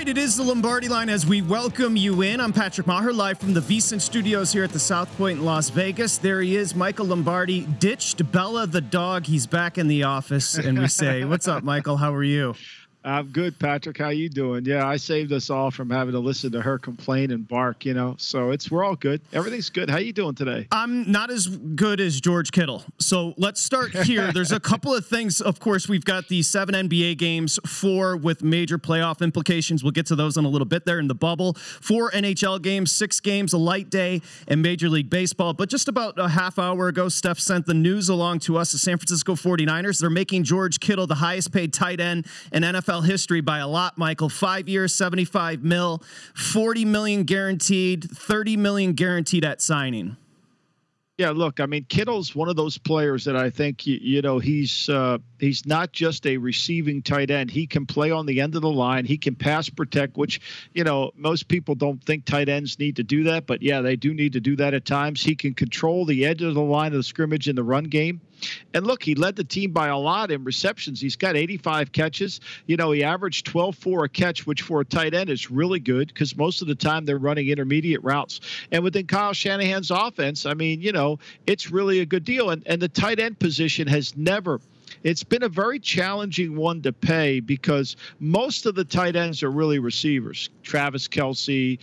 right, it is the Lombardi Line as we welcome you in. I'm Patrick Maher, live from the VSiN Studios here at the South Point in Las Vegas. There he is, Michael Lombardi, ditched Bella the dog. He's back in the office, and we say, what's up, Michael? How are you? I'm good, Patrick. How you doing? Yeah, I saved us all from having to listen to her complain and bark, So we're all good. Everything's good. How you doing today? I'm not as good as George Kittle. So let's start here. There's a couple of things. Of course, we've got the 7 NBA games, 4 with major playoff implications. We'll get to those in a little bit there in the bubble. 4 NHL games, 6 games, a light day, and Major League Baseball. But just about a half hour ago, Steph sent the news along to us. The San Francisco 49ers, they're making George Kittle the highest paid tight end in NFL history by a lot, Michael. 5 years, $75 million, $40 million guaranteed, $30 million guaranteed at signing. Yeah, look, I mean, Kittle's one of those players that I think, he's not just a receiving tight end. He can play on the end of the line. He can pass protect, which, most people don't think tight ends need to do that. But, yeah, they do need to do that at times. He can control the edge of the line of the scrimmage in the run game. And look, he led the team by a lot in receptions. He's got 85 catches. He averaged 12.4 a catch, which for a tight end is really good because most of the time they're running intermediate routes. And within Kyle Shanahan's offense, I mean, it's really a good deal. And the tight end position has never – it's been a very challenging one to pay because most of the tight ends are really receivers. Travis Kelce,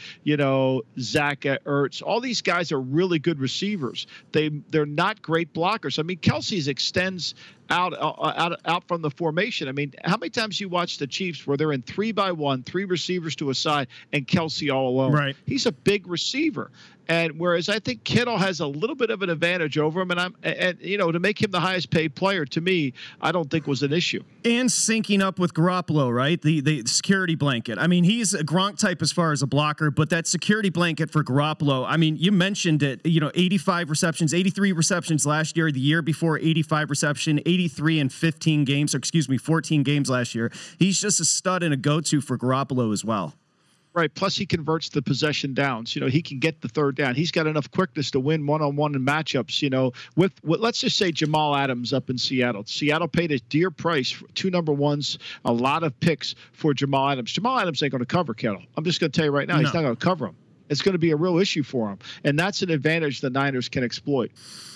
Zach Ertz, all these guys are really good receivers. They're not great blockers. I mean, Kelce extends out from the formation. I mean, how many times you watch the Chiefs where they're in 3-by-1, 3 receivers to a side, and Kelce all alone? Right. He's a big receiver. And whereas I think Kittle has a little bit of an advantage over him, and to make him the highest paid player, to me, I don't think was an issue. And syncing up with Garoppolo, right? The security blanket. I mean, he's a Gronk type as far as a blocker, but that security blanket for Garoppolo, I mean, you mentioned it, 85 receptions, 83 receptions last year, the year before 85 reception, 83 in 14 games last year. He's just a stud and a go-to for Garoppolo as well. Right. Plus, he converts the possession downs. He can get the third down. He's got enough quickness to win one-on-one in matchups. With let's just say Jamal Adams up in Seattle. Seattle paid a dear price for 2 number ones, a lot of picks for Jamal Adams. Jamal Adams ain't going to cover Kittle. I'm just going to tell you right now, He's not going to cover him. It's going to be a real issue for him, and that's an advantage the Niners can exploit.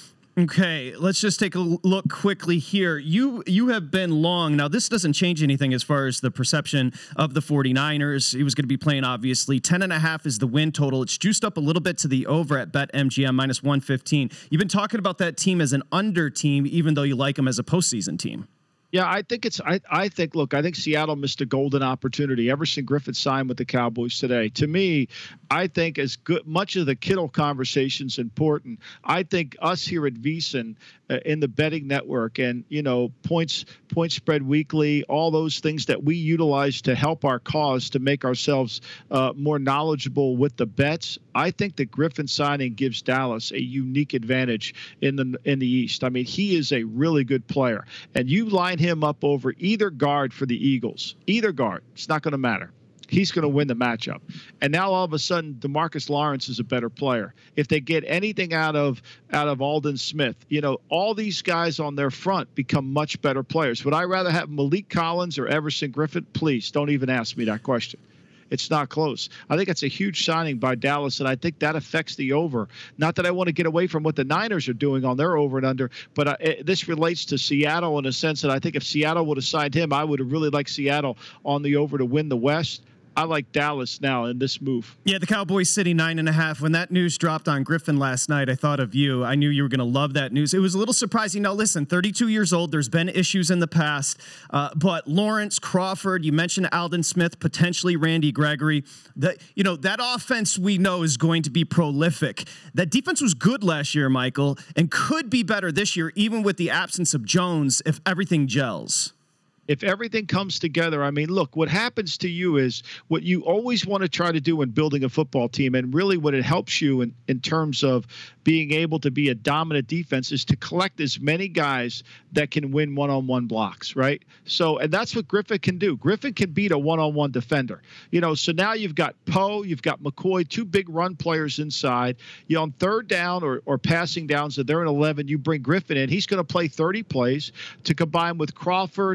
Okay, let's just take a look quickly here. You have been long. Now, this doesn't change anything as far as the perception of the 49ers. He was going to be playing, obviously. 10.5 is the win total. It's juiced up a little bit to the over at BetMGM, minus 115. You've been talking about that team as an under team, even though you like them as a postseason team. Yeah, I think I think Seattle missed a golden opportunity. Everson Griffin signed with the Cowboys today. To me, I think as much of the Kittle conversation's important. I think us here at VSiN in the betting network and, points spread weekly, all those things that we utilize to help our cause to make ourselves more knowledgeable with the bets. I think the Griffin signing gives Dallas a unique advantage in the East. I mean, he is a really good player, and you line him up over either guard for the Eagles, either guard. It's not going to matter. He's going to win the matchup. And now all of a sudden, DeMarcus Lawrence is a better player. If they get anything out of Aldon Smith, all these guys on their front become much better players. Would I rather have Malik Collins or Everson Griffin? Please don't even ask me that question. It's not close. I think it's a huge signing by Dallas, and I think that affects the over. Not that I want to get away from what the Niners are doing on their over and under, but this relates to Seattle in a sense that I think if Seattle would have signed him, I would have really liked Seattle on the over to win the West. I like Dallas now in this move. Yeah, the Cowboys sitting 9.5. When that news dropped on Griffin last night, I thought of you. I knew you were going to love that news. It was a little surprising. Now, listen, 32 years old. There's been issues in the past. But Lawrence, Crawford, you mentioned Aldon Smith, potentially Randy Gregory. That offense we know is going to be prolific. That defense was good last year, Michael, and could be better this year, even with the absence of Jones, if everything gels. If everything comes together, I mean, look, what happens to you is what you always want to try to do in building a football team, and really what it helps you in terms of being able to be a dominant defense is to collect as many guys that can win one-on-one blocks, right? So, and that's what Griffin can do. Griffin can beat a one-on-one defender. So now you've got Poe, you've got McCoy, 2 big run players inside. On third down or passing downs, so they're in 11, you bring Griffin in. He's going to play 30 plays to combine with Crawford, to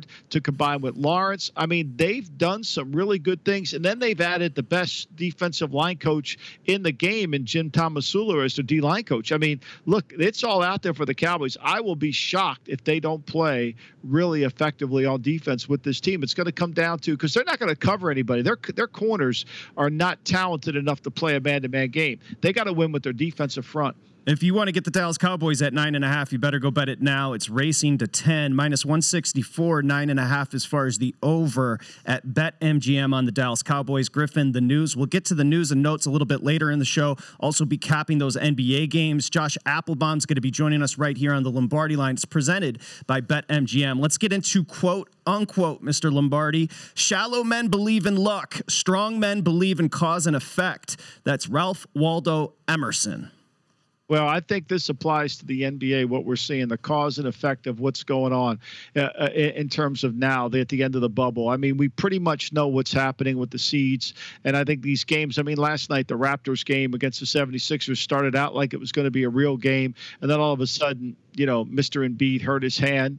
combined with Lawrence. I mean, they've done some really good things, and then they've added the best defensive line coach in the game in Jim Tomsula as their D-line coach. I mean, look, it's all out there for the Cowboys. I will be shocked if they don't play really effectively on defense with this team. It's going to come down to, because they're not going to cover anybody. Their corners are not talented enough to play a man-to-man game. They got to win with their defensive front. If you want to get the Dallas Cowboys at 9.5, you better go bet it now. It's racing to 10, minus 164, 9.5 as far as the over at BetMGM on the Dallas Cowboys. Griffin, the news. We'll get to the news and notes a little bit later in the show. Also be capping those NBA games. Josh Applebaum's going to be joining us right here on the Lombardi line. It's presented by BetMGM. Let's get into quote unquote, Mr. Lombardi. Shallow men believe in luck. Strong men believe in cause and effect. That's Ralph Waldo Emerson. Well, I think this applies to the NBA, what we're seeing, the cause and effect of what's going on in terms of now at the end of the bubble. I mean, we pretty much know what's happening with the seeds. And I think these games, I mean, last night, the Raptors game against the 76ers started out like it was going to be a real game. And then all of a sudden, Mr. Embiid hurt his hand,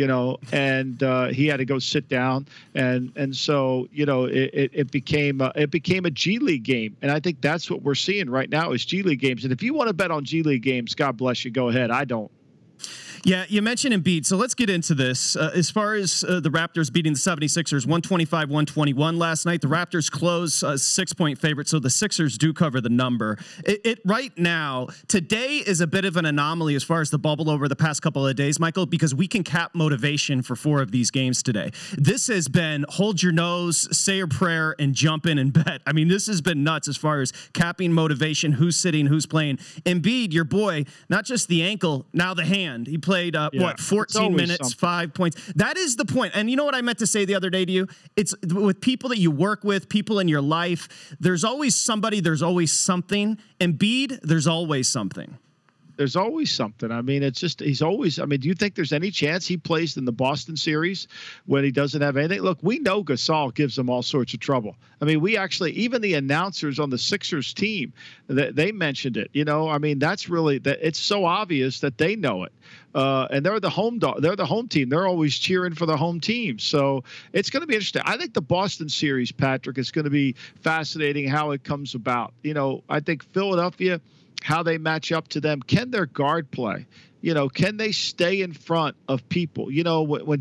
and he had to go sit down. And so, it became a G League game. And I think that's what we're seeing right now is G League games. And if you want to bet on G League games, God bless you. Go ahead. I don't. Yeah, you mentioned Embiid, so let's get into this. As far as the Raptors beating the 76ers, 125-121 last night, the Raptors close 6-point favorite, so the Sixers do cover the number. Right now, today is a bit of an anomaly as far as the bubble over the past couple of days, Michael, because we can cap motivation for 4 of these games today. This has been hold your nose, say a prayer, and jump in and bet. I mean, this has been nuts as far as capping motivation, who's sitting, who's playing. Embiid, your boy, not just the ankle, now the hand. He played 14 minutes, 5 points. That is the point. And you know what I meant to say the other day to you? It's with people that you work with, people in your life. There's always somebody, there's always something. Embiid, there's always something. There's always something. I mean, it's just he's always. I mean, do you think there's any chance he plays in the Boston series when he doesn't have anything? Look, we know Gasol gives him all sorts of trouble. I mean, we actually even the announcers on the Sixers team they mentioned it. I mean, that's really that. It's so obvious that they know it. And they're the home dog. They're the home team. They're always cheering for the home team. So it's going to be interesting. I think the Boston series, Patrick, is going to be fascinating how it comes about. I think Philadelphia, how they match up to them. Can their guard play? Can they stay in front of people? When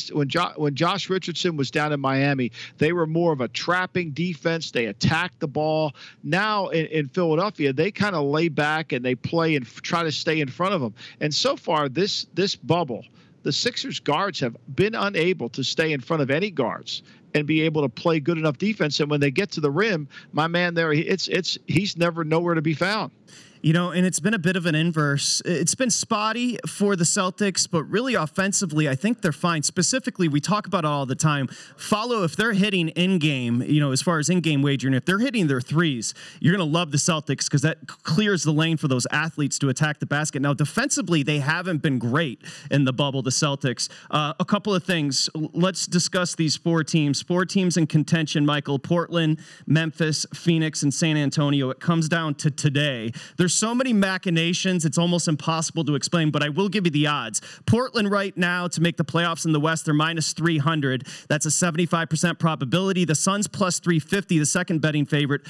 Josh Richardson was down in Miami, they were more of a trapping defense. They attacked the ball. Now in Philadelphia, they kind of lay back and they play and try to stay in front of them. And so far, this bubble, the Sixers guards have been unable to stay in front of any guards and be able to play good enough defense. And when they get to the rim, my man there, he's never nowhere to be found. And it's been a bit of an inverse. It's been spotty for the Celtics, but really offensively, I think they're fine. Specifically, we talk about it all the time. If they're hitting in-game, as far as in-game wagering, if they're hitting their threes, you're going to love the Celtics because that clears the lane for those athletes to attack the basket. Now, defensively, they haven't been great in the bubble, the Celtics. A couple of things. Let's discuss these 4 teams. 4 teams in contention, Michael: Portland, Memphis, Phoenix, and San Antonio. It comes down to today. There's so many machinations, it's almost impossible to explain, but I will give you the odds. Portland right now to make the playoffs in the West, they're minus 300. That's a 75% probability. The Suns plus 350, the second betting favorite,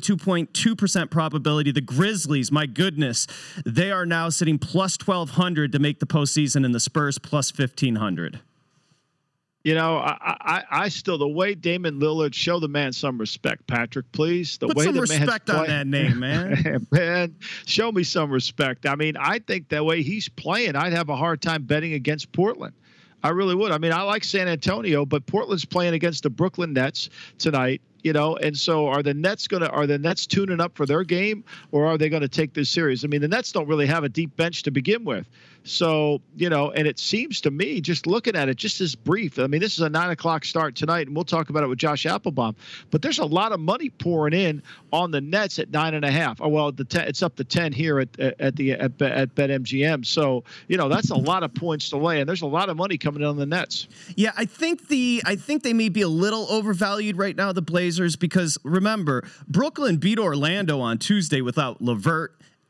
22.2% probability. The Grizzlies, my goodness, they are now sitting plus 1,200 to make the postseason, and the Spurs plus 1,500. I still, the way Damian Lillard, show the man some respect, Patrick, please. Put some respect on that name, man. Man, show me some respect. I mean, I think the way he's playing, I'd have a hard time betting against Portland. I really would. I mean, I like San Antonio, but Portland's playing against the Brooklyn Nets tonight. And so are the Nets tuning up for their game, or are they going to take this serious? I mean, the Nets don't really have a deep bench to begin with. So, and it seems to me, just looking at it, just as brief. I mean, this is a 9:00 start tonight, and we'll talk about it with Josh Applebaum. But there's a lot of money pouring in on the Nets at 9.5. Oh, well, it's up to 10 here at BetMGM. So, that's a lot of points to lay, and there's a lot of money coming in on the Nets. Yeah, I think they may be a little overvalued right now, the Blazers, because remember, Brooklyn beat Orlando on Tuesday without LeVert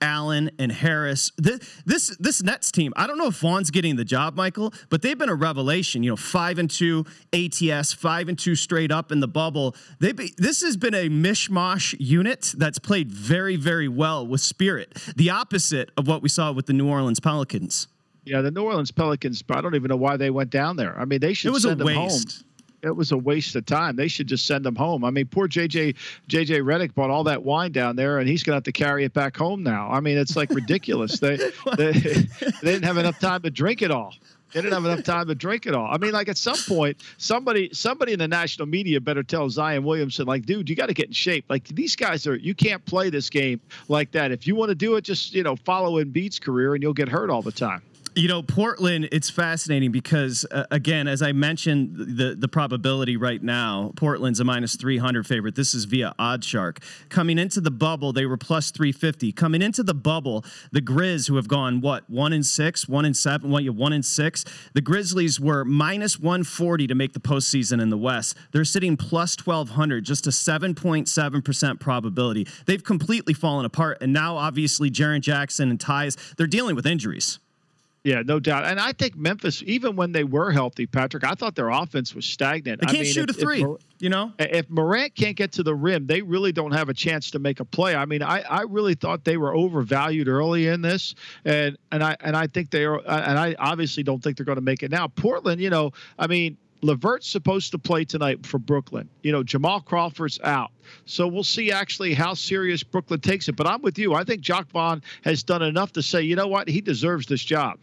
Allen, and Harris. This Nets team, I don't know if Vaughn's getting the job, Michael, but they've been a revelation. 5-2 ATS, 5-2 straight up in the bubble. This has been a mishmash unit that's played very, very well with spirit. The opposite of what we saw with the New Orleans Pelicans. Yeah, the New Orleans Pelicans, I don't even know why they went down there. I mean, they should send them home. It was a waste of time. They should just send them home. I mean, poor JJ Redick bought all that wine down there, and he's going to have to carry it back home now. I mean, it's like ridiculous. They didn't have enough time to drink it all. They didn't have enough time to drink it all. I mean, like at some point, somebody in the national media better tell Zion Williamson, like, dude, you got to get in shape. Like these guys you can't play this game like that. If you want to do it, just, follow Embiid's career and you'll get hurt all the time. Portland, it's fascinating because, again, as I mentioned, the probability right now, Portland's a -300 favorite. This is via OddsShark. Coming into the bubble, they were +350. Coming into the bubble, the Grizz, who have gone, 1-6, 1-7, 1-6. The Grizzlies were -140 to make the postseason in the West. They're sitting +1200, just a 7.7% probability. They've completely fallen apart. And now, obviously, Jaren Jackson and Tyus, they're dealing with injuries. Yeah, no doubt. And I think Memphis, even when they were healthy, Patrick, I thought their offense was stagnant. They can't shoot a three, If Morant can't get to the rim, they really don't have a chance to make a play. I mean, I really thought they were overvalued early in this, and I think they are, and I obviously don't think they're going to make it now. Portland, I mean, LeVert's supposed to play tonight for Brooklyn. Jamal Crawford's out. So we'll see actually how serious Brooklyn takes it. But I'm with you. I think Jacques Vaughn has done enough to say, you know what, he deserves this job.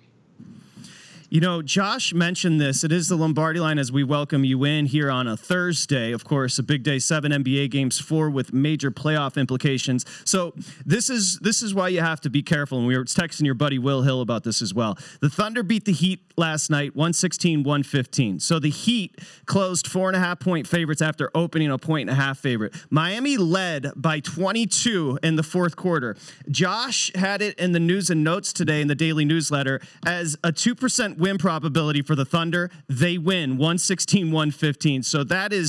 Josh mentioned this. It is the Lombardi Line as we welcome you in here on a Thursday. Of course, a big day, 7 NBA games, 4 with major playoff implications. So this is why you have to be careful. And we were texting your buddy Will Hill about this as well. The Thunder beat the Heat last night, 116-115. So the Heat closed 4.5-point favorites after opening a 1.5 favorite. Miami led by 22 in the fourth quarter. Josh had it in the news and notes today in the daily newsletter as a 2% win probability for the Thunder. They win 116-115. So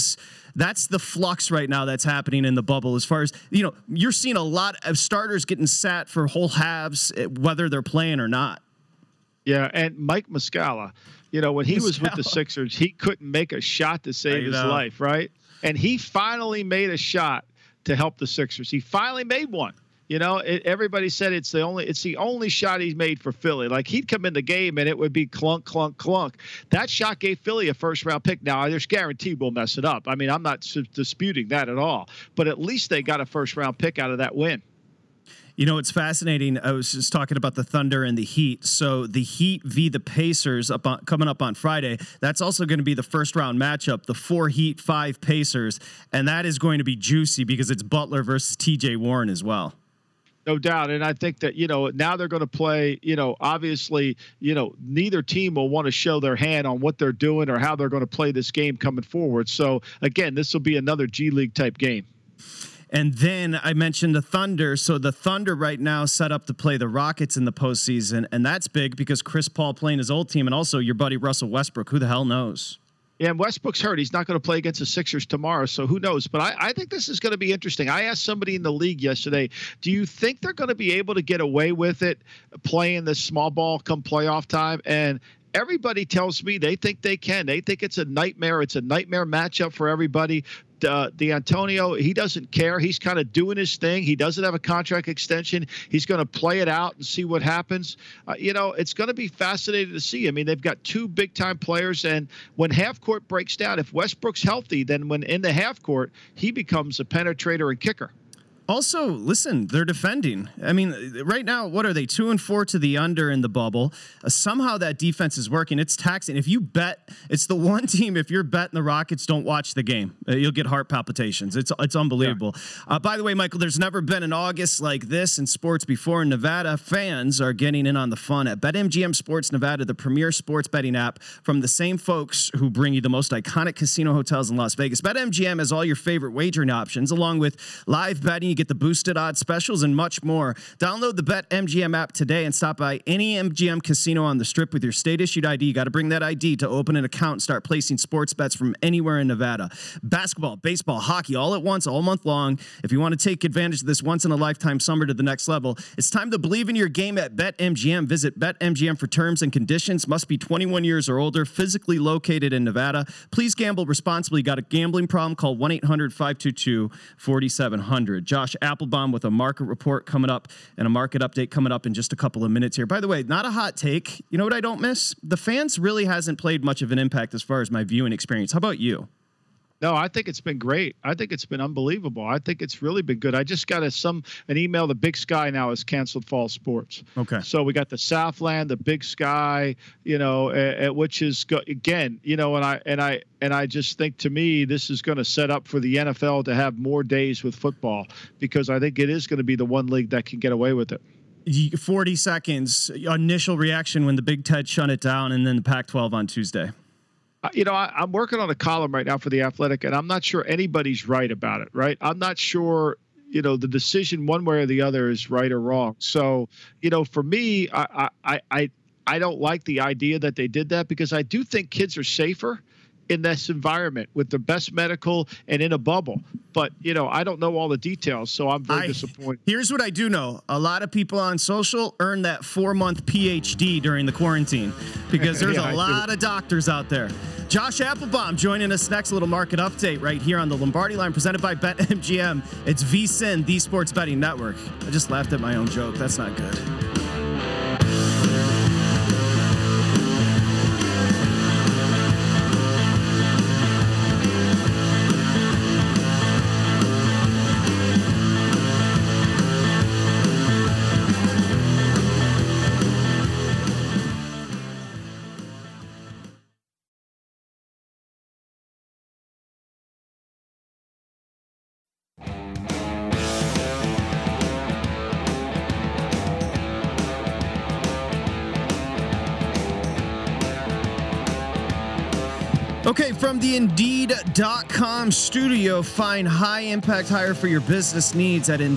that's the flux right now that's happening in the bubble. As far as, you're seeing a lot of starters getting sat for whole halves, whether they're playing or not. Yeah, and Mike Muscala, when he was with the Sixers, he couldn't make a shot to save his life, right? And he finally made a shot to help the Sixers. He finally made one. Everybody said it's the only shot he's made for Philly. Like he'd come in the game and it would be clunk, clunk, clunk. That shot gave Philly a first-round pick. Now, there's guaranteed we'll mess it up. I mean, I'm not disputing that at all. But at least they got a first-round pick out of that win. It's fascinating. I was just talking about the Thunder and the Heat. So the Heat v. the Pacers coming up on Friday. That's also going to be the first round matchup, the 4 Heat, 5 Pacers. And that is going to be juicy because it's Butler versus TJ Warren as well. No doubt. And I think that, now they're going to play, obviously, neither team will want to show their hand on what they're doing or how they're going to play this game coming forward. So, again, this will be another G League type game. And then I mentioned the Thunder. So the Thunder right now set up to play the Rockets in the postseason. And that's big because Chris Paul playing his old team and also your buddy Russell Westbrook. Who the hell knows? Yeah, and Westbrook's hurt. He's not going to play against the Sixers tomorrow, so who knows? But I think this is going to be interesting. I asked somebody in the league yesterday, do you think they're going to be able to get away with it playing this small ball come playoff time? And everybody tells me they think they can. They think it's a nightmare. It's a nightmare matchup for everybody. D'Antonio, he doesn't care. He's kind of doing his thing. He doesn't have a contract extension. He's going to play it out and see what happens. It's going to be fascinating to see. I mean, they've got 2 big-time players, and when half court breaks down, if Westbrook's healthy, then when in the half court, he becomes a penetrator and kicker. Also, listen, they're defending. I mean, right now, what are they? 2-4 to the under in the bubble. Somehow that defense is working. It's taxing. If you bet, it's the one team, if you're betting the Rockets, don't watch the game. You'll get heart palpitations. It's unbelievable. Yeah. By the way, Michael, there's never been an August like this in sports before. Nevada fans are getting in on the fun at BetMGM Sports Nevada, the premier sports betting app from the same folks who bring you the most iconic casino hotels in Las Vegas. BetMGM has all your favorite wagering options, along with live betting. You get the boosted odds specials, and much more. Download the BetMGM app today and stop by any MGM casino on the Strip with your state-issued ID. You got to bring that ID to open an account and start placing sports bets from anywhere in Nevada. Basketball, baseball, hockey, all at once, all month long. If you want to take advantage of this once-in-a-lifetime summer to the next level, it's time to believe in your game at BetMGM. Visit BetMGM for terms and conditions. Must be 21 years or older, physically located in Nevada. Please gamble responsibly. Got a gambling problem? Call 1-800-522-4700. Josh Applebaum with a market report coming up and a market update coming up in just a couple of minutes here. By the way, not a hot take. You know what I don't miss? The fans really hasn't played much of an impact as far as my viewing experience. How about you? No, I think it's been great. I think it's been unbelievable. I think it's really been good. I just got an email. The Big Sky now has canceled fall sports. Okay. So we got the Southland, the Big Sky, which is again, and I just think, to me, this is going to set up for the NFL to have more days with football, because I think it is going to be the one league that can get away with it. 40 seconds initial reaction when the Big Ten shut it down, and then the Pac-12 on Tuesday. I'm working on a column right now for The Athletic, and I'm not sure anybody's right about it, right? I'm not sure, the decision one way or the other is right or wrong. So, for me, I don't like the idea that they did that, because I do think kids are safer in this environment with the best medical and in a bubble. But, I don't know all the details, so I'm very disappointed. Here's what I do know. A lot of people on social earned that 4-month PhD during the quarantine, because there's a lot of doctors out there. Josh Applebaum joining us next. A little market update right here on the Lombardi Line, presented by BetMGM. It's VSiN, the Sports Betting Network. I just laughed at my own joke. That's not good. Okay, from the Indeed.com studio, find high impact hire for your business needs at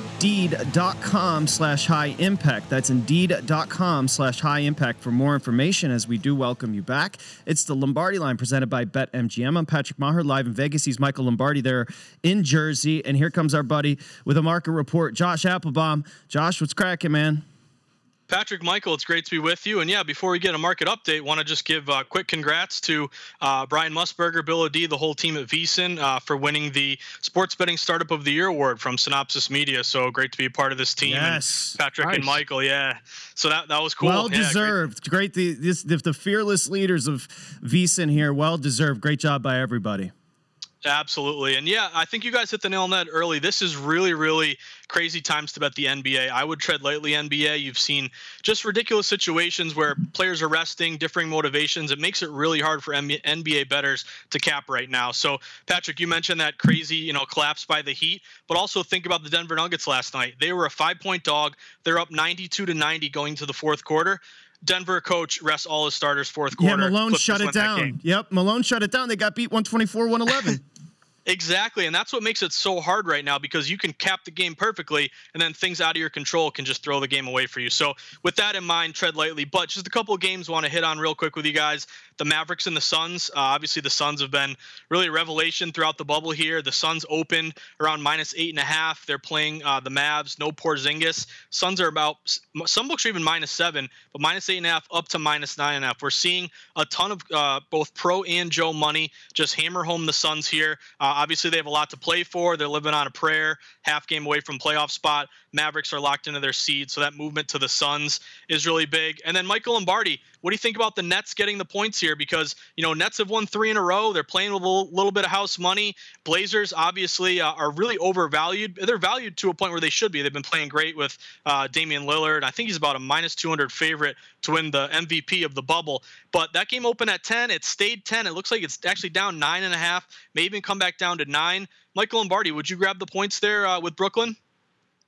Indeed.com/high impact. That's Indeed.com/high impact for more information, as we do welcome you back. It's the Lombardi Line presented by BetMGM. I'm Patrick Maher, live in Vegas. He's Michael Lombardi there in Jersey. And here comes our buddy with a market report, Josh Applebaum. Josh, what's cracking, man? Patrick, Michael, it's great to be with you. And yeah, before we get a market update, want to just give quick congrats to Brian Musburger, Bill O'D, the whole team at VSiN for winning the Sports Betting Startup of the Year award from Synopsis Media. So great to be a part of this team. Yes, and Patrick nice. And Michael, yeah. So that was cool. Well deserved. Great. The fearless leaders of VSiN here. Well deserved. Great job by everybody. Absolutely. And yeah, I think you guys hit the nail on that early. This is really, really crazy times to bet the NBA. I would tread lightly, NBA. You've seen just ridiculous situations where players are resting, differing motivations. It makes it really hard for NBA bettors to cap right now. So, Patrick, you mentioned that crazy, collapse by the Heat, but also think about the Denver Nuggets last night. They were a 5-point dog. They're up 92-90 going to the fourth quarter. Denver coach rests all his starters fourth quarter. Yeah, Malone shut it down. Yep, Malone shut it down. They got beat 124-111. Exactly, and that's what makes it so hard right now, because you can cap the game perfectly, and then things out of your control can just throw the game away for you. So with that in mind, tread lightly. But just a couple of games I want to hit on real quick with you guys. The Mavericks and the Suns. Obviously, the Suns have been really a revelation throughout the bubble here. The Suns opened around -8.5. They're playing the Mavs. No Porzingis. Suns are about, some books are even -7, but -8.5 up to -9.5. We're seeing a ton of both pro and Joe money just hammer home the Suns here. Obviously, they have a lot to play for. They're living on a prayer, half game away from playoff spot. Mavericks are locked into their seed, so that movement to the Suns is really big. And then Michael Lombardi, what do you think about the Nets getting the points here? Because, Nets have won 3 in a row. They're playing with a little bit of house money. Blazers, obviously, are really overvalued. They're valued to a point where they should be. They've been playing great with Damian Lillard. I think he's about a -200 favorite to win the MVP of the bubble. But that game opened at 10. It stayed 10. It looks like it's actually down 9.5, maybe even come back down to 9. Michael Lombardi, would you grab the points there with Brooklyn?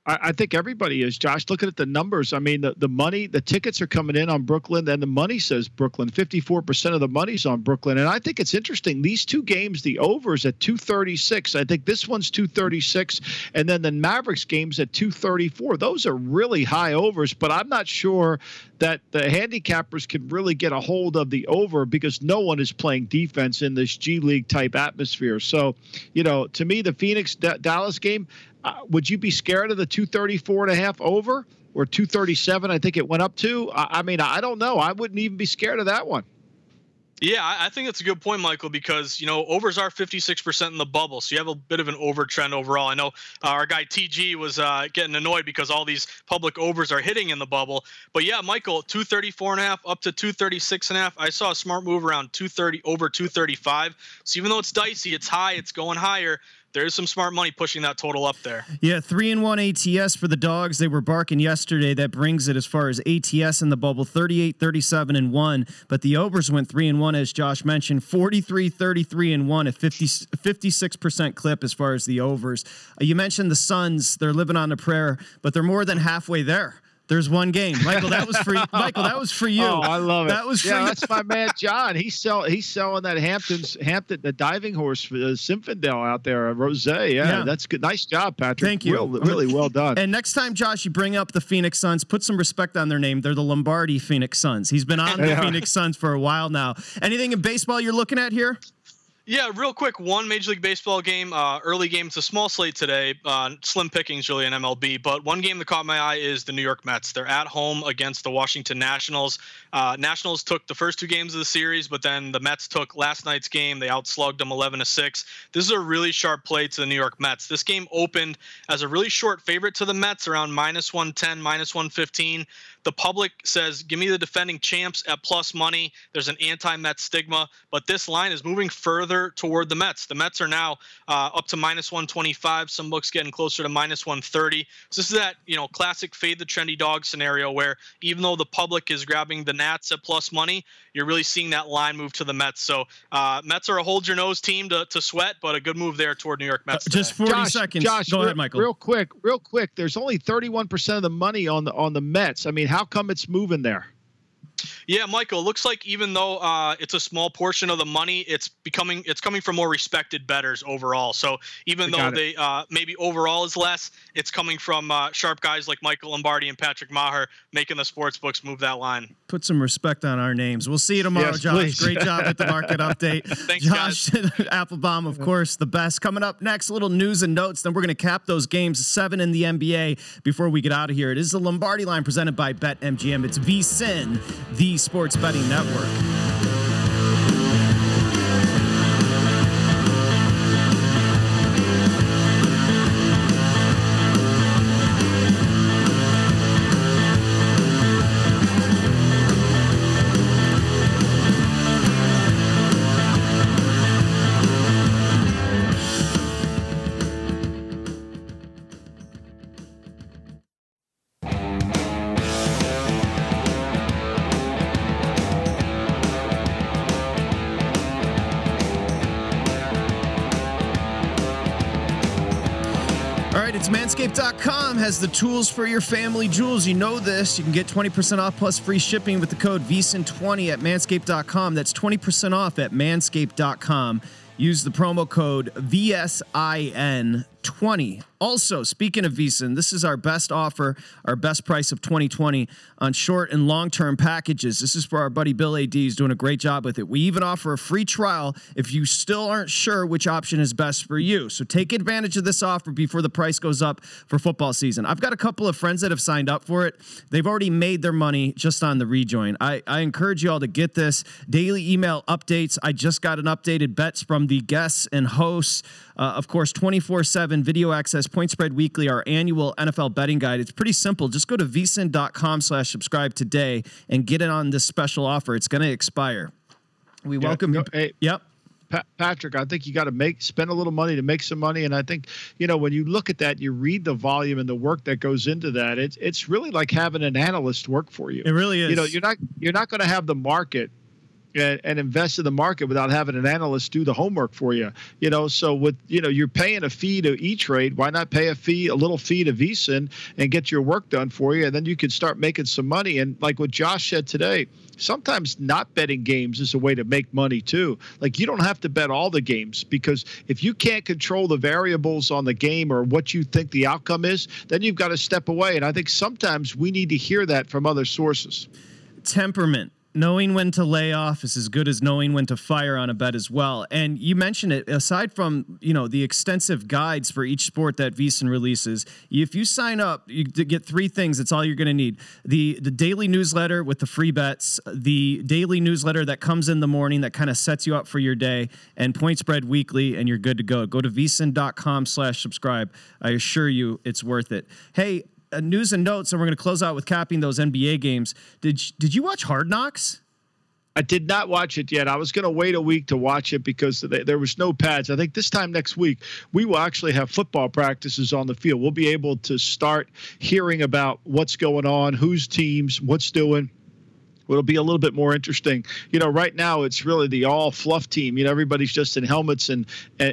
I think everybody is, Josh. Looking at the numbers, I mean, the money, the tickets are coming in on Brooklyn, and the money says Brooklyn. 54% of the money's on Brooklyn. And I think it's interesting. These two games, the overs at 236. I think this one's 236, and then the Mavericks game's at 234. Those are really high overs, but I'm not sure that the handicappers can really get a hold of the over because no one is playing defense in this G League type atmosphere. So, to me, the Phoenix Dallas game, would you be scared of the 234.5 over or 237? I think it went up to. I mean, I don't know. I wouldn't even be scared of that one. Yeah, I think that's a good point, Michael, because, overs are 56% in the bubble. So you have a bit of an over trend overall. I know our guy TG was getting annoyed because all these public overs are hitting in the bubble. But yeah, Michael, 234.5 up to 236.5. I saw a smart move around 230 over 235. So even though it's dicey, it's high, it's going higher. There's some smart money pushing that total up there. Yeah, 3-1 ATS for the Dogs. They were barking yesterday. That brings it as far as ATS in the bubble, 38, 37-1. But the overs went 3-1, as Josh mentioned, 43, 33-1, a 56% clip as far as the overs. You mentioned the Suns. They're living on a prayer, but they're more than halfway there. There's one game, Michael. That was for you. Michael. That was for you. Oh, I love it. That was for you. That's my man John. He's selling that Hampton, the diving horse for Zinfandel out there, Rose. Yeah, that's good. Nice job, Patrick. Thank you. Really well done. And next time, Josh, you bring up the Phoenix Suns, put some respect on their name. They're the Lombardi Phoenix Suns. He's been on the Phoenix Suns for a while now. Anything in baseball you're looking at here? Yeah, real quick, one Major League Baseball game, early game. It's a small slate today, slim pickings really in MLB. But one game that caught my eye is the New York Mets. They're at home against the Washington Nationals. Nationals took the first two games of the series, but then the Mets took last night's game. They outslugged them 11-6. This is a really sharp play to the New York Mets. This game opened as a really short favorite to the Mets, around -110, -115. The public says, give me the defending champs at plus money. There's an anti-Mets stigma, but this line is moving further toward the Mets. The Mets are now up to -125. Some books getting closer to -130. So this is that, classic fade the trendy dog scenario where even though the public is grabbing the Nats at plus money, you're really seeing that line move to the Mets. So Mets are a hold your nose team to sweat, but a good move there toward New York Mets. Just 40 seconds. Josh, go ahead, Michael. Real quick. There's only 31% of the money on the Mets. I mean, how come it's moving there? Yeah, Michael, it looks like even though it's a small portion of the money, it's coming from more respected bettors overall. So even though they maybe overall is less, it's coming from sharp guys like Michael Lombardi and Patrick Maher making the sports books move that line. Put some respect on our names. We'll see you tomorrow, yes, Josh. Please. Great job at the market update. Thanks, Josh guys. Applebaum, of course, the best. Coming up next, a little news and notes. Then we're going to cap those games, 7 in the NBA, before we get out of here. It is the Lombardi line presented by BetMGM. It's VSiN, the Sports Betting Network. It's Manscaped.com has the tools for your family jewels. You know this. You can get 20% off plus free shipping with the code VSiN20 at Manscaped.com. That's 20% off at Manscaped.com. Use the promo code VSIN20. Also, speaking of VSiN, this is our best offer, our best price of 2020 on short and long-term packages. This is for our buddy Bill A.D. He's doing a great job with it. We even offer a free trial if you still aren't sure which option is best for you. So take advantage of this offer before the price goes up for football season. I've got a couple of friends that have signed up for it. They've already made their money just on the rejoin. I encourage you all to get this. Daily email updates. I just got an updated bets from the guests and hosts. Of course, 24/7 video access, Point Spread Weekly, our annual NFL betting guide. It's pretty simple. Just go to VSiN.com/subscribe today and get it on this special offer. It's going to expire. We welcome you. Hey, yep. Patrick, I think you got to spend a little money to make some money. And I think, when you look at that, you read the volume and the work that goes into that. It's really like having an analyst work for you. It really is. You're not going to have the market and invest in the market without having an analyst do the homework for you. So with, you're paying a fee to E-Trade. Why not pay a little fee to VSiN and get your work done for you? And then you can start making some money. And like what Josh said today, sometimes not betting games is a way to make money too. Like, you don't have to bet all the games, because if you can't control the variables on the game or what you think the outcome is, then you've got to step away. And I think sometimes we need to hear that from other sources. Temperament. Knowing when to lay off is as good as knowing when to fire on a bet as well. And you mentioned it, aside from, the extensive guides for each sport that VSiN releases, if you sign up, you get 3 things. That's all you're going to need. The daily newsletter with the free bets, the daily newsletter that comes in the morning that kind of sets you up for your day, and Point Spread Weekly, and you're good to go. Go to vsin.com/subscribe. I assure you it's worth it. Hey, news and notes, and we're going to close out with capping those NBA games. Did you watch Hard Knocks? I did not watch it yet. I was going to wait a week to watch it because there was no pads. I think this time next week, we will actually have football practices on the field. We'll be able to start hearing about what's going on, whose teams, what's doing. It'll be a little bit more interesting. Right now it's really the all fluff team. Everybody's just in helmets and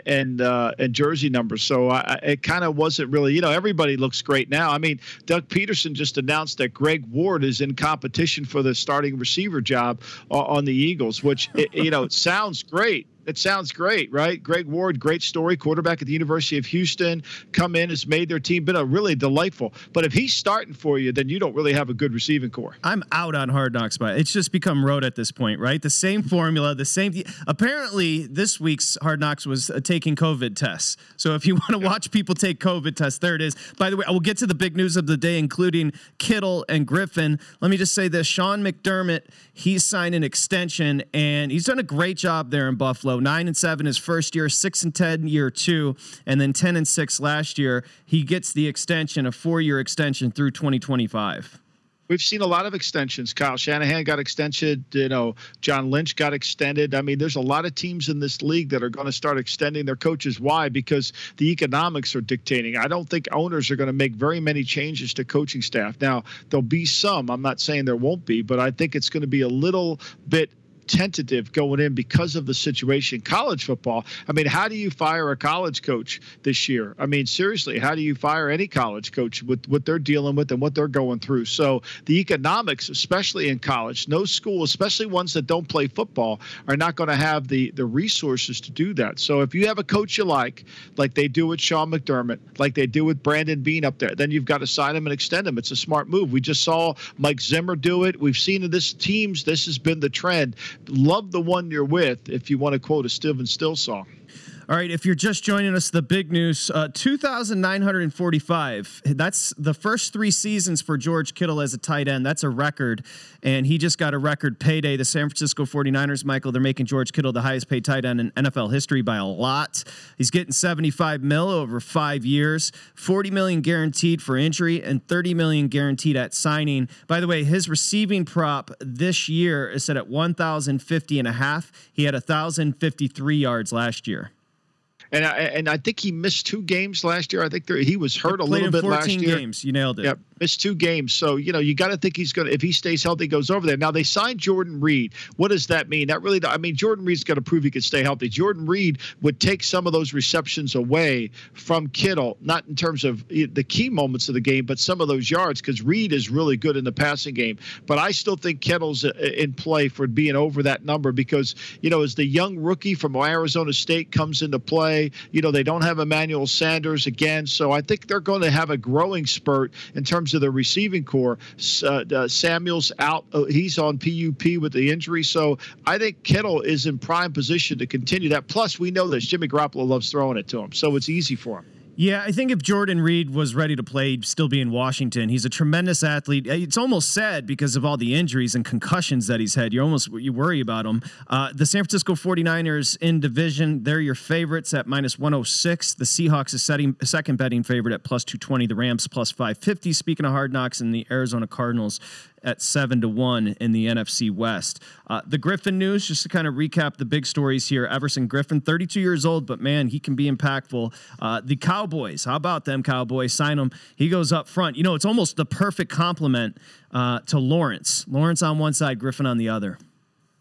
jersey numbers. So it kind of wasn't really, everybody looks great now. I mean, Doug Peterson just announced that Greg Ward is in competition for the starting receiver job on the Eagles, which, it sounds great. It sounds great, right? Greg Ward, great story, quarterback at the University of Houston, come in, has made their team, been a really delightful. But if he's starting for you, then you don't really have a good receiving core. I'm out on Hard Knocks, but it's just become rote at this point, right? The same formula, the same. Apparently, this week's Hard Knocks was taking COVID tests. So if you want to watch people take COVID tests, there it is. By the way, I will get to the big news of the day, including Kittle and Griffin. Let me just say this: Sean McDermott, he's signed an extension, and he's done a great job there in Buffalo. 9-7 his first year, 6-10 year 2, and then 10-6 last year. He gets the extension, a 4-year extension through 2025. We've seen a lot of extensions. Kyle Shanahan got extended. John Lynch got extended. I mean, there's a lot of teams in this league that are going to start extending their coaches. Why? Because the economics are dictating. I don't think owners are going to make very many changes to coaching staff. Now, there'll be some. I'm not saying there won't be, but I think it's going to be a little bit tentative going in because of the situation. College football, I mean, how do you fire a college coach this year? I mean, seriously, how do you fire any college coach with what they're dealing with and what they're going through? So the economics, especially in college, no school, especially ones that don't play football, are not going to have the resources to do that. So if you have a coach you like they do with Sean McDermott, like they do with Brandon Beane up there, then you've got to sign him and extend him. It's a smart move. We just saw Mike Zimmer do it. We've seen in this has been the trend. Love the one you're with, if you want to quote a Steven Still song. All right, if you're just joining us, the big news, 2,945. That's the first 3 seasons for George Kittle as a tight end. That's a record, and he just got a record payday. The San Francisco 49ers, Michael, they're making George Kittle the highest paid tight end in NFL history by a lot. He's getting $75 million over 5 years, $40 million guaranteed for injury, and $30 million guaranteed at signing. By the way, his receiving prop this year is set at 1,050.5. He had 1,053 yards last year. And I think he missed 2 games last year. I think he was hurt a little bit last year. 14 games. You nailed it. Yep, missed 2 games. So, you got to think he's going to, if he stays healthy, goes over there. Now, they signed Jordan Reed. What does that mean? Jordan Reed's got to prove he can stay healthy. Jordan Reed would take some of those receptions away from Kittle, not in terms of the key moments of the game, but some of those yards, because Reed is really good in the passing game. But I still think Kittle's in play for being over that number because, as the young rookie from Arizona State comes into play, they don't have Emmanuel Sanders again. So I think they're going to have a growing spurt in terms of the receiving core. Samuel's out. He's on PUP with the injury. So I think Kittle is in prime position to continue that. Plus, we know this. Jimmy Garoppolo loves throwing it to him. So it's easy for him. Yeah, I think if Jordan Reed was ready to play, he'd still be in Washington. He's a tremendous athlete. It's almost sad because of all the injuries and concussions that he's had. You worry about him. The San Francisco 49ers in division, they're your favorites at -106. The Seahawks is second betting favorite at +220. The Rams +550. Speaking of Hard Knocks, and the Arizona Cardinals at 7-1 in the NFC West. The Griffin news, just to kind of recap the big stories here. Everson Griffin, 32 years old, but man, he can be impactful. The Cowboys, how about them Cowboys? Sign him. He goes up front. It's almost the perfect complement to Lawrence. Lawrence on one side, Griffin on the other.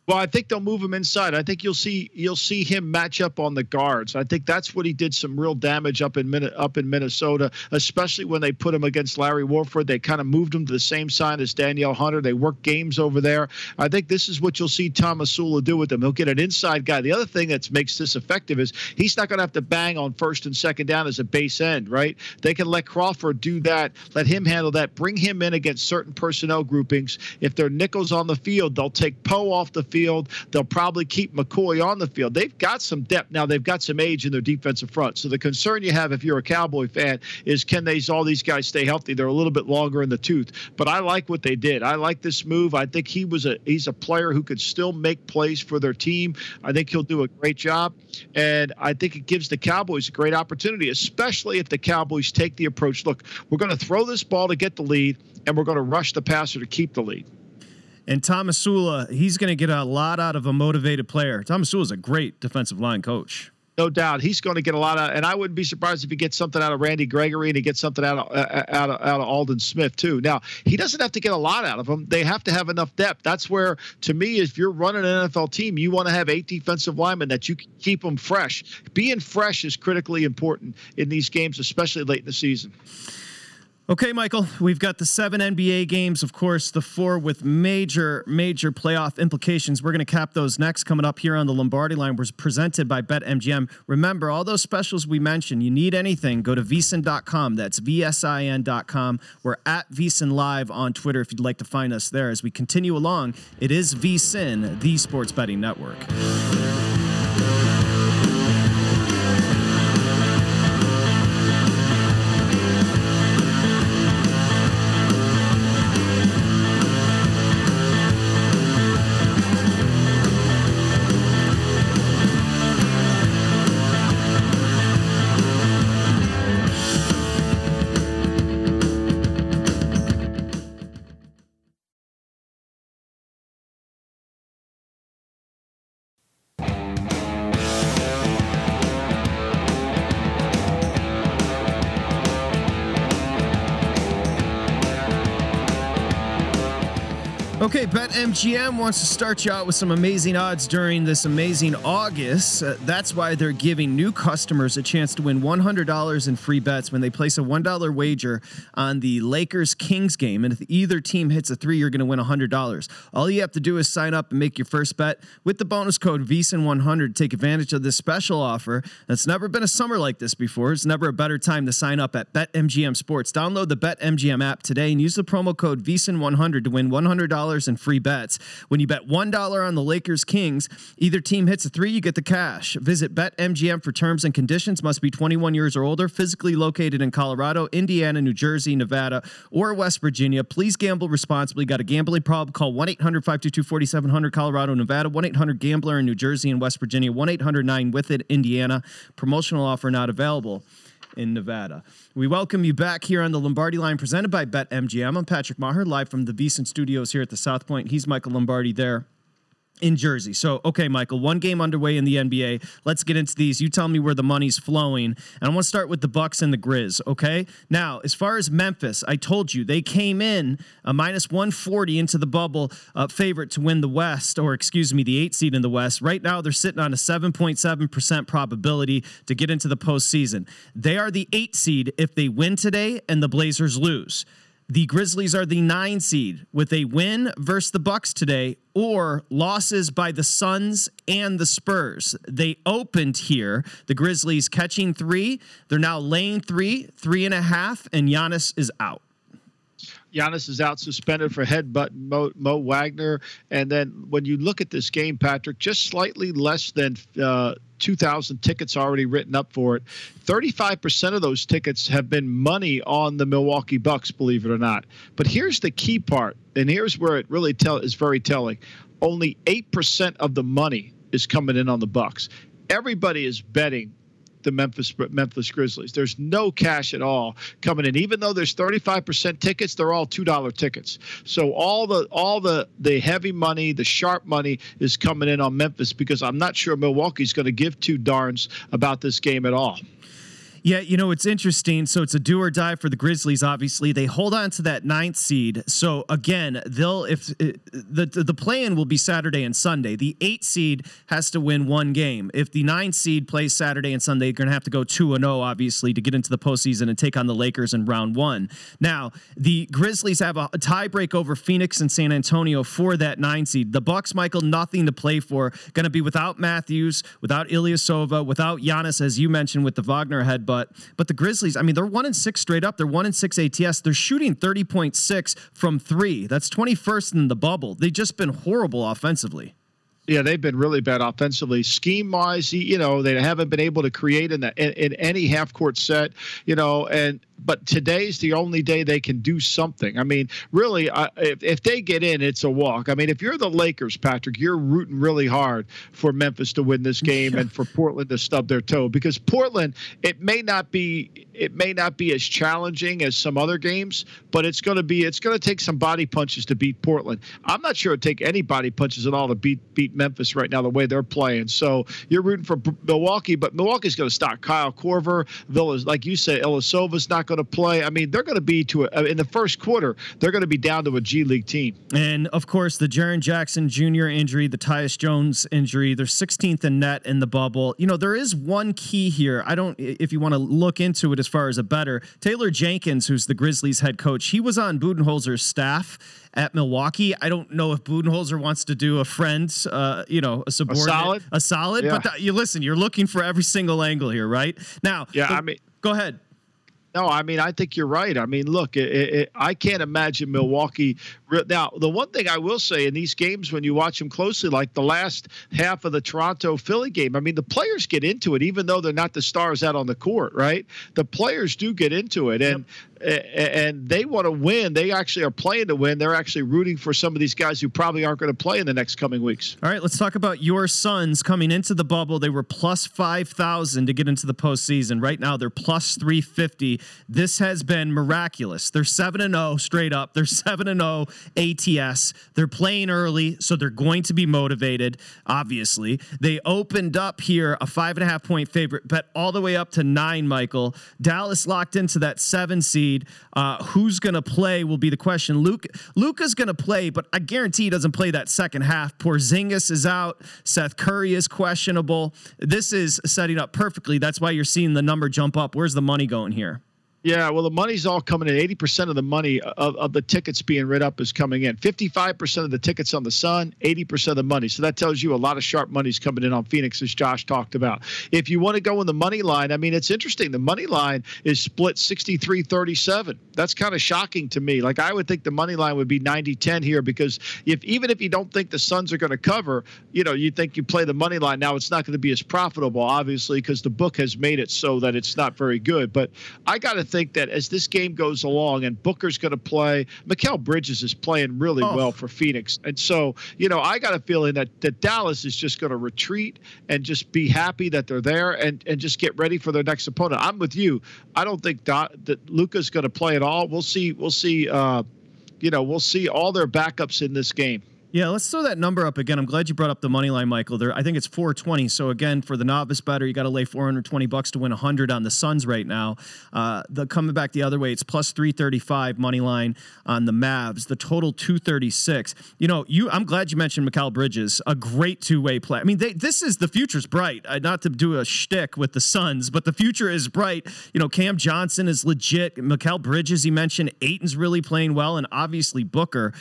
Well, I think they'll move him inside. I think you'll see him match up on the guards. I think that's what he did some real damage up in Minnesota, especially when they put him against Larry Warford. They kind of moved him to the same side as Danielle Hunter. They worked games over there. I think this is what you'll see Tomsula do with him. He'll get an inside guy. The other thing that makes this effective is he's not going to have to bang on first and second down as a base end, right? They can let Crawford do that, let him handle that, bring him in against certain personnel groupings. If they're nickels on the field, they'll take Poe off the field. They'll probably keep McCoy on the field. They've got some depth. Now, they've got some age in their defensive front. So the concern you have if you're a Cowboy fan is can all these guys stay healthy? They're a little bit longer in the tooth. But I like what they did. I like this move. I think he's a player who could still make plays for their team. I think he'll do a great job. And I think it gives the Cowboys a great opportunity, especially if the Cowboys take the approach, look, we're going to throw this ball to get the lead, and we're going to rush the passer to keep the lead. And Tomsula, he's going to get a lot out of a motivated player. Tomsula is a great defensive line coach. No doubt. He's going to get a lot of, and I wouldn't be surprised if he gets something out of Randy Gregory and he gets something out of Aldon Smith too. Now, he doesn't have to get a lot out of them. They have to have enough depth. That's where, to me, if you're running an NFL team, you want to have 8 defensive linemen that you can keep them fresh. Being fresh is critically important in these games, especially late in the season. Okay, Michael, we've got the 7 NBA games, of course, the 4 with major playoff implications. We're going to cap those next, coming up here on the Lombardi Line. We're presented by BetMGM. Remember, all those specials we mentioned, you need anything, go to VSiN.com. That's VSIN.com. We're at VSiN Live on Twitter if you'd like to find us there. As we continue along, it is VSiN, the Sports Betting Network. Okay, BetMGM wants to start you out with some amazing odds during this amazing August. That's why they're giving new customers a chance to win $100 in free bets when they place a $1 wager on the Lakers-Kings game. And if either team hits a 3, you're going to win $100. All you have to do is sign up and make your first bet with the bonus code VSiN100 to take advantage of this special offer. It's never been a summer like this before. It's never a better time to sign up at BetMGM Sports. Download the BetMGM app today and use the promo code VSiN100 to win $100 in free bets. When you bet $1 on the Lakers-Kings, either team hits a 3, you get the cash. Visit BetMGM for terms and conditions. Must be 21 years or older, physically located in Colorado, Indiana, New Jersey, Nevada, or West Virginia. Please gamble responsibly. Got a gambling problem? Call 1-800-522-4700 Colorado, Nevada, 1-800-GAMBLER in New Jersey and West Virginia, 1-800-9-WITH-IT Indiana. Promotional offer not available in Nevada. We welcome you back here on the Lombardi Line presented by BetMGM. I'm Patrick Maher, live from the VSiN studios here at the South Point. He's Michael Lombardi there in Jersey. So, okay, Michael, one game underway in the NBA. Let's get into these. You tell me where the money's flowing. And I want to start with the Bucks and the Grizz, okay? Now, as far as Memphis, I told you, they came in a minus 140 into the bubble favorite to win the West, or excuse me, the 8 seed in the West. Right now, they're sitting on a 7.7% probability to get into the postseason. They are the 8 seed if they win today and the Blazers lose. The Grizzlies are the 9 seed with a win versus the Bucks today or losses by the Suns and the Spurs. They opened here, the Grizzlies catching 3. They're now laying 3.5, and Giannis is out. Giannis is out suspended for headbutt Mo Wagner. And then when you look at this game, Patrick, just slightly less than 2,000 tickets already written up for it. 35% of those tickets have been money on the Milwaukee Bucks, believe it or not. But here's the key part, and here's where it really is very telling. Only 8% of the money is coming in on the Bucks. Everybody is betting the Memphis Grizzlies. There's no cash at all coming in. Even though there's 35% tickets, they're all $2 tickets. So all the heavy money, the sharp money is coming in on Memphis because I'm not sure Milwaukee's going to give 2 darns about this game at all. Yeah, it's interesting. So it's a do or die for the Grizzlies. Obviously, they hold on to that 9th seed. So again, the play-in will be Saturday and Sunday. The 8th seed has to win one game. If the 9th seed plays Saturday and Sunday, they're going to have to go 2-0, obviously, to get into the postseason and take on the Lakers in round 1. Now, the Grizzlies have a tiebreak over Phoenix and San Antonio for that 9 seed. The Bucks, Michael, nothing to play for. Going to be without Matthews, without Ilyasova, without Giannis, as you mentioned, with the Wagner headbutt. But the Grizzlies, I mean, they're 1-6 straight up. They're 1-6 ATS. They're shooting 30.6 from 3. That's 21st in the bubble. They've just been horrible offensively. Yeah, they've been really bad offensively. Scheme-wise, they haven't been able to create in any half-court set, but today's the only day they can do something. I mean, really, if they get in, it's a walk. I mean, if you're the Lakers, Patrick, you're rooting really hard for Memphis to win this game and for Portland to stub their toe, because Portland, it may not be as challenging as some other games, but it's going to take some body punches to beat Portland. I'm not sure it'd take any body punches at all to beat Memphis right now, the way they're playing. So you're rooting for Milwaukee, but Milwaukee's going to stop Kyle Korver. Like you said, Ilyasova's not going to play. I mean, they're going to be in the first quarter, they're going to be down to a G League team. And of course, the Jaren Jackson Jr. injury, the Tyus Jones injury, they're 16th in net in the bubble. There is one key here. If you want to look into it as far as a better, Taylor Jenkins, who's the Grizzlies head coach, he was on Budenholzer's staff at Milwaukee. I don't know if Budenholzer wants to do a friend, a subordinate, a solid. Yeah. But you're looking for every single angle here, right? Now, go ahead. No, I mean, I think you're right. I mean, look, I can't imagine Milwaukee. Now, the one thing I will say in these games, when you watch them closely, like the last half of the Toronto-Philly game, I mean, the players get into it, even though they're not the stars out on the court, right? The players do get into it, and they want to win. They actually are playing to win. They're actually rooting for some of these guys who probably aren't going to play in the next coming weeks. All right, let's talk about your Suns coming into the bubble. They were plus 5,000 to get into the postseason. Right now, they're plus 350. This has been miraculous. They're 7-0 straight up. They're 7-0 ATS. They're playing early, so they're going to be motivated, obviously. They opened up here a 5.5 point favorite, bet all the way up to 9, Michael. Dallas locked into that 7 seed. Who's going to play will be the question. Luka's going to play, but I guarantee he doesn't play that second half. Porzingis is out. Seth Curry is questionable. This is setting up perfectly. That's why you're seeing the number jump up. Where's the money going here? Yeah, well, the money's all coming in. 80% of the money of the tickets being read up is coming in. 55% of the tickets on the Sun, 80% of the money. So that tells you a lot of sharp money's coming in on Phoenix, as Josh talked about. If you want to go in the money line, I mean, it's interesting. The money line is split 63-37. That's kind of shocking to me. Like, I would think the money line would be 90-10 here, because even if you don't think the Suns are going to cover, you think you play the money line. Now, it's not going to be as profitable, obviously, because the book has made it so that it's not very good. But I got to think that as this game goes along and Booker's going to play, Mikal Bridges is playing really well for Phoenix. And so, I got a feeling that Dallas is just going to retreat and just be happy that they're there and just get ready for their next opponent. I'm with you. I don't think that Luka's going to play at all. We'll see. We'll see all their backups in this game. Yeah, let's throw that number up again. I'm glad you brought up the money line, Michael. I think it's 420. So again, for the novice bettor, you got to lay $420 to win 100 on the Suns right now. Coming back the other way, it's plus 335 money line on the Mavs. The total 236. I'm glad you mentioned Mikal Bridges, a great two-way play. I mean, the future's bright. Not to do a shtick with the Suns, but the future is bright. Cam Johnson is legit. Mikal Bridges, you mentioned. Ayton's really playing well, and obviously Booker.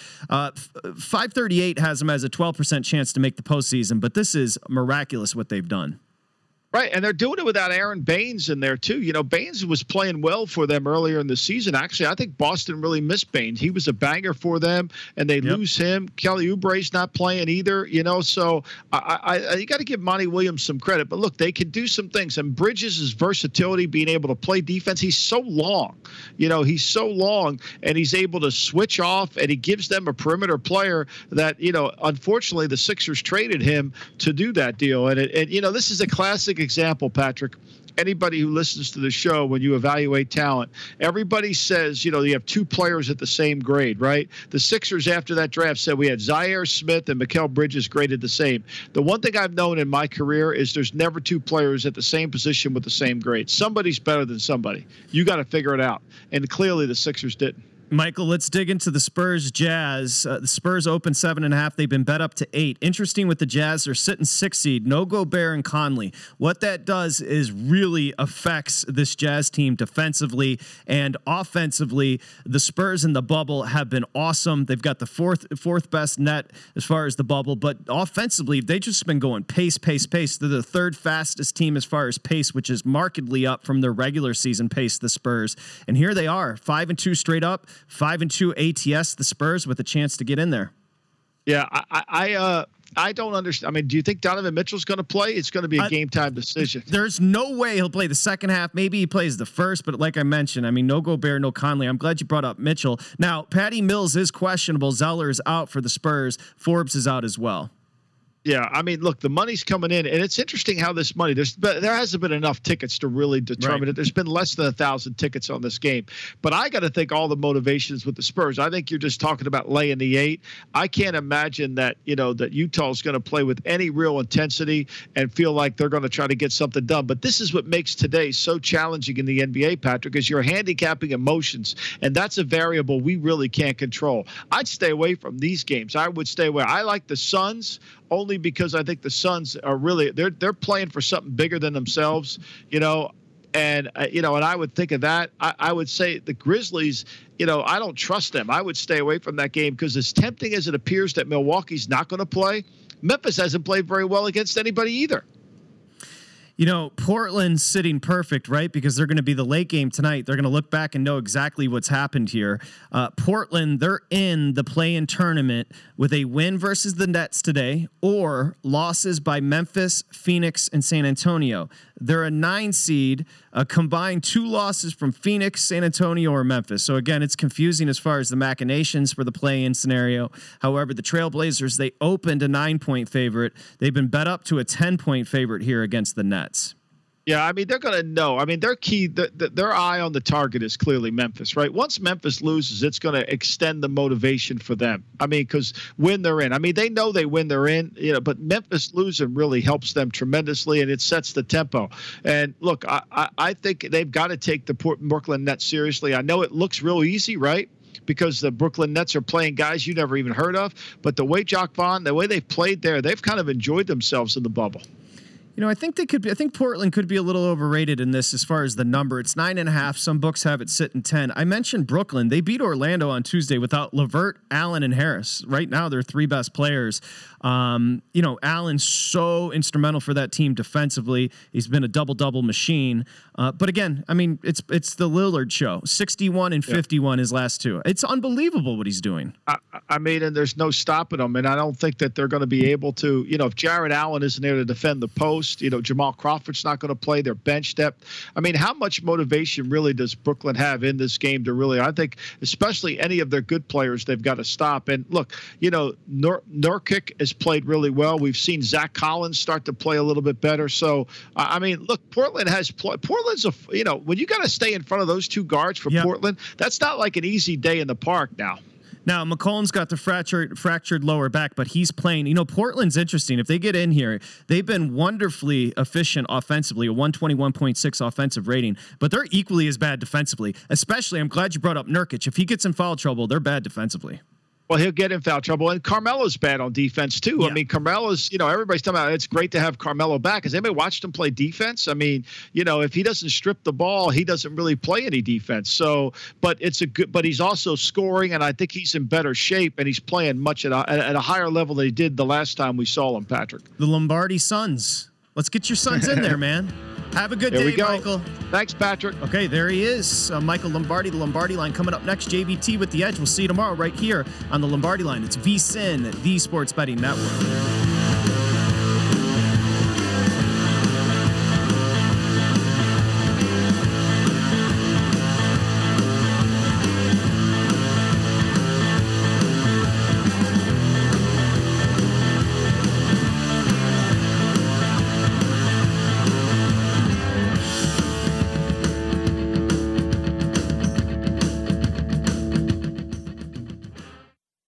538 has him as a 12% chance to make the postseason, but this is miraculous what they've done. Right, and they're doing it without Aaron Baines in there, too. Baines was playing well for them earlier in the season. Actually, I think Boston really missed Baines. He was a banger for them, and they lose him. Kelly Oubre's not playing either, so you got to give Monty Williams some credit. But, look, they can do some things. And Bridges' versatility, being able to play defense, he's so long. He's so long, and he's able to switch off, and he gives them a perimeter player that, unfortunately, the Sixers traded him to do that deal. And this is a classic example, Patrick, anybody who listens to the show, when you evaluate talent, everybody says, you have two players at the same grade, right? The Sixers after that draft said we had Zaire Smith and Mikal Bridges graded the same. The one thing I've known in my career is there's never two players at the same position with the same grade. Somebody's better than somebody. You got to figure it out. And clearly the Sixers didn't. Michael, let's dig into the Spurs Jazz. The Spurs open 7.5. They've been bet up to 8. Interesting with the Jazz, they're sitting 6 seed. No Gobert and Conley. What that does is really affects this Jazz team defensively and offensively. The Spurs in the bubble have been awesome. They've got the fourth best net as far as the bubble, but offensively they've just been going pace. They're the third fastest team as far as pace, which is markedly up from their regular season pace, the Spurs. And here they are, 5-2 straight up. 5-2 ATS, the Spurs with a chance to get in there. Yeah, I don't understand. I mean, do you think Donovan Mitchell's going to play? It's going to be a game time decision. There's no way he'll play the second half. Maybe he plays the first, but like I mentioned, I mean, no Gobert, no Conley. I'm glad you brought up Mitchell. Now, Patty Mills is questionable. Zeller is out for the Spurs. Forbes is out as well. Yeah, I mean, look, the money's coming in, and it's interesting how this money. There hasn't been enough tickets to really determine it. There's been less than 1,000 tickets on this game, but I got to think all the motivations with the Spurs. I think you're just talking about laying the 8. I can't imagine that that Utah's going to play with any real intensity and feel like they're going to try to get something done. But this is what makes today so challenging in the NBA, Patrick, is you're handicapping emotions, and that's a variable we really can't control. I'd stay away from these games. I would stay away. I like the Suns only because I think the Suns are really they're playing for something bigger than themselves, and I would think of that. I would say the Grizzlies, I don't trust them. I would stay away from that game because as tempting as it appears that Milwaukee's not going to play, Memphis hasn't played very well against anybody either. Portland's sitting perfect, right? Because they're going to be the late game tonight. They're going to look back and know exactly what's happened here. Portland, they're in the play-in tournament with a win versus the Nets today or losses by Memphis, Phoenix, and San Antonio. They're a 9 seed, combined 2 losses from Phoenix, San Antonio, or Memphis. So again, it's confusing as far as the machinations for the play-in scenario. However, the Trailblazers, they opened a 9-point favorite. They've been bet up to a 10-point favorite here against the Nets. Yeah, I mean, they're going to know. I mean, their key, their eye on the target is clearly Memphis, right? Once Memphis loses, it's going to extend the motivation for them. I mean, because when they're in, I mean, they know they win, they're in, but Memphis losing really helps them tremendously, and it sets the tempo. And look, I think they've got to take the Brooklyn Nets seriously. I know it looks real easy, right? Because the Brooklyn Nets are playing guys you never even heard of. But the way Jacques Vaughn, the way they've played there, they've kind of enjoyed themselves in the bubble. I think I think Portland could be a little overrated in this as far as the number. It's 9.5. Some books have it sitting 10. I mentioned Brooklyn. They beat Orlando on Tuesday without LeVert, Allen, and Harris. Right now, they're 3 best players. Allen's so instrumental for that team defensively. He's been a double-double machine. But again, I mean, it's the Lillard show. 61 and 51 his last 2. It's unbelievable what he's doing. I mean, and there's no stopping them. And I don't think that they're going to be able to, if Jared Allen isn't there to defend the post, Jamal Crawford's not going to play. Their bench depth. I mean, how much motivation really does Brooklyn have in this game to really, I think, especially any of their good players, they've got to stop. And look, Nurkic has played really well. We've seen Zach Collins start to play a little bit better. So, I mean, look, Portland's when you got to stay in front of those 2 guards for Portland, that's not like an easy day in the park now. Now, McCollum's got the fractured lower back, but he's playing. Portland's interesting. If they get in here, they've been wonderfully efficient offensively, a 121.6 offensive rating, but they're equally as bad defensively. Especially, I'm glad you brought up Nurkic. If he gets in foul trouble, they're bad defensively. Well, he'll get in foul trouble. And Carmelo's bad on defense, too. Yeah. I mean, Carmelo's, everybody's talking about it's great to have Carmelo back. Has anybody watched him play defense? I mean, if he doesn't strip the ball, he doesn't really play any defense. So, but he's also scoring, and I think he's in better shape, and he's playing much at a higher level than he did the last time we saw him, Patrick. The Lombardi Suns. Let's get your Suns in there, man. Have a good day, Michael. Thanks, Patrick. Okay, there he is. Michael Lombardi, the Lombardi Line coming up next. JVT with the Edge. We'll see you tomorrow right here on the Lombardi Line. It's VSiN, the Sports Betting Network.